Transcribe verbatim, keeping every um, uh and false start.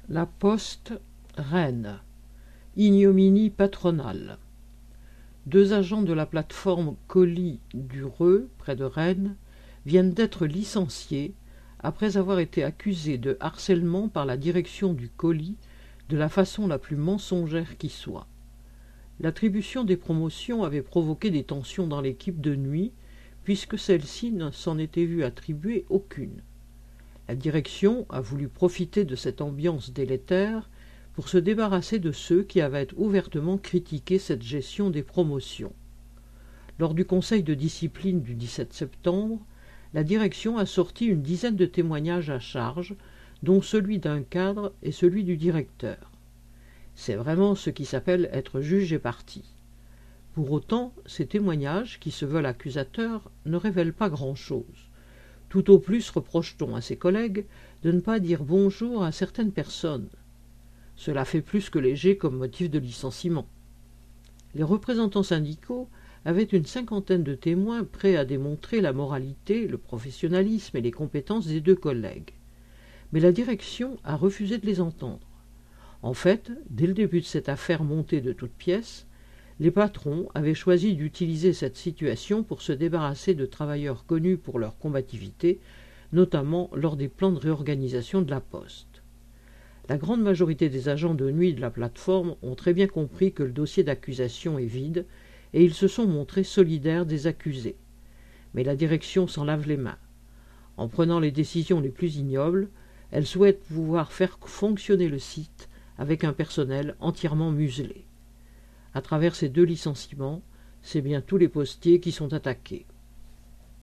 La Poste, Rennes. Ignominie patronale. Deux agents de la plateforme colis du Reux, près de Rennes, viennent d'être licenciés après avoir été accusés de harcèlement par la direction du colis de la façon la plus mensongère qui soit. L'attribution des promotions avait provoqué des tensions dans l'équipe de nuit, puisque celle-ci ne s'en était vue attribuer aucune. La direction a voulu profiter de cette ambiance délétère pour se débarrasser de ceux qui avaient ouvertement critiqué cette gestion des promotions. Lors du conseil de discipline du dix-sept septembre, la direction a sorti une dizaine de témoignages à charge, dont celui d'un cadre et celui du directeur. C'est vraiment ce qui s'appelle être juge et partie. Pour autant, ces témoignages, qui se veulent accusateurs, ne révèlent pas grand-chose. Tout au plus reproche-t-on à ses collègues de ne pas dire bonjour à certaines personnes. Cela fait plus que léger comme motif de licenciement. Les représentants syndicaux avaient une cinquantaine de témoins prêts à démontrer la moralité, le professionnalisme et les compétences des deux collègues. Mais la direction a refusé de les entendre. En fait, dès le début de cette affaire montée de toutes pièces, les patrons avaient choisi d'utiliser cette situation pour se débarrasser de travailleurs connus pour leur combativité, notamment lors des plans de réorganisation de la Poste. La grande majorité des agents de nuit de la plateforme ont très bien compris que le dossier d'accusation est vide et ils se sont montrés solidaires des accusés. Mais la direction s'en lave les mains. En prenant les décisions les plus ignobles, elle souhaite pouvoir faire fonctionner le site avec un personnel entièrement muselé. À travers ces deux licenciements, c'est bien tous les postiers qui sont attaqués.